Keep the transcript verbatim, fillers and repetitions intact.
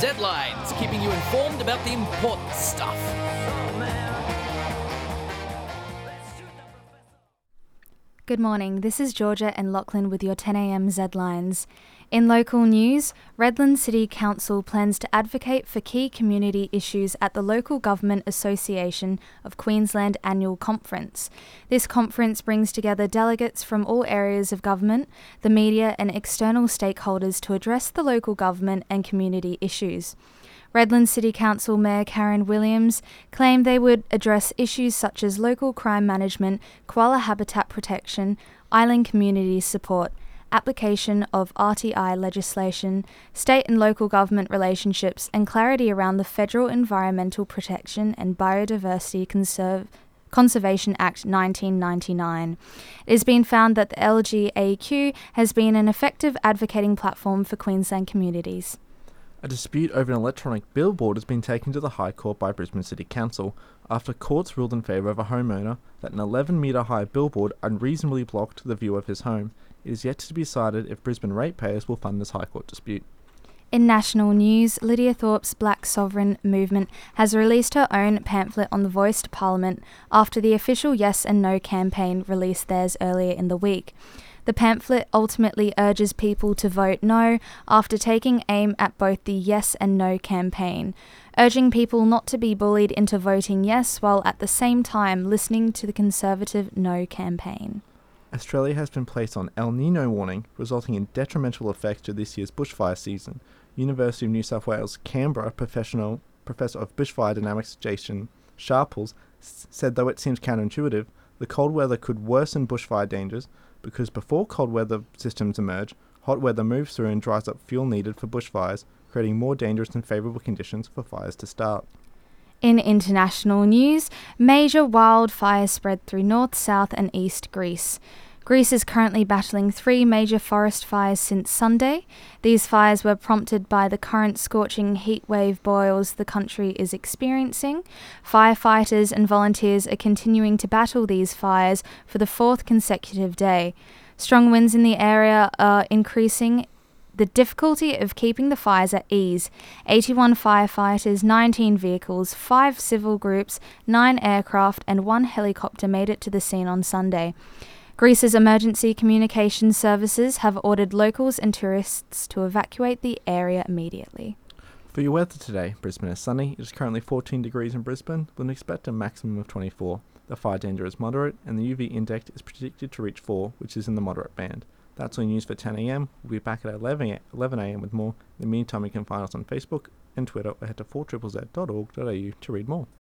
Z-Lines, keeping you informed about the important stuff. Good morning, this is Georgia and Lachlan with your ten a m Z-Lines. In local news, Redland City Council plans to advocate for key community issues at the Local Government Association of Queensland Annual Conference. This conference brings together delegates from all areas of government, the media and external stakeholders to address the local government and community issues. Redland City Council Mayor Karen Williams claimed they would address issues such as local crime management, koala habitat protection, island community support, application of R T I legislation, state and local government relationships, and clarity around the Federal Environmental Protection and Biodiversity Conserv- Conservation Act nineteen ninety-nine. It has been found that the L G A Q has been an effective advocating platform for Queensland communities. A dispute over an electronic billboard has been taken to the High Court by Brisbane City Council after courts ruled in favour of a homeowner that an eleven metre high billboard unreasonably blocked the view of his home. It is yet to be decided if Brisbane ratepayers will fund this High Court dispute. In national news, Lydia Thorpe's Black Sovereign movement has released her own pamphlet on the voice to Parliament after the official Yes and No campaign released theirs earlier in the week. The pamphlet ultimately urges people to vote no after taking aim at both the Yes and No campaign, urging people not to be bullied into voting yes while at the same time listening to the Conservative No campaign. Australia has been placed on El Nino warning, resulting in detrimental effects to this year's bushfire season. University of New South Wales Canberra professional Professor of Bushfire Dynamics Jason Sharples s- said though it seems counterintuitive, the cold weather could worsen bushfire dangers because before cold weather systems emerge, hot weather moves through and dries up fuel needed for bushfires, creating more dangerous and favourable conditions for fires to start. In international news, major wildfires spread through north, south and east Greece. Greece is currently battling three major forest fires since Sunday. These fires were prompted by the current scorching heatwave boils the country is experiencing. Firefighters and volunteers are continuing to battle these fires for the fourth consecutive day. Strong winds in the area are increasing the difficulty of keeping the fires at ease. eighty-one firefighters, nineteen vehicles, five civil groups, nine aircraft and one helicopter made it to the scene on Sunday. Greece's emergency communications services have ordered locals and tourists to evacuate the area immediately. For your weather today, Brisbane is sunny. It is currently fourteen degrees in Brisbane with an expected maximum of twenty-four. The fire danger is moderate and the U V index is predicted to reach four, which is in the moderate band. That's all news for ten a m. We'll be back at eleven a m with more. In the meantime, you can find us on Facebook and Twitter or head to four Z Z Z dot org dot a u to read more.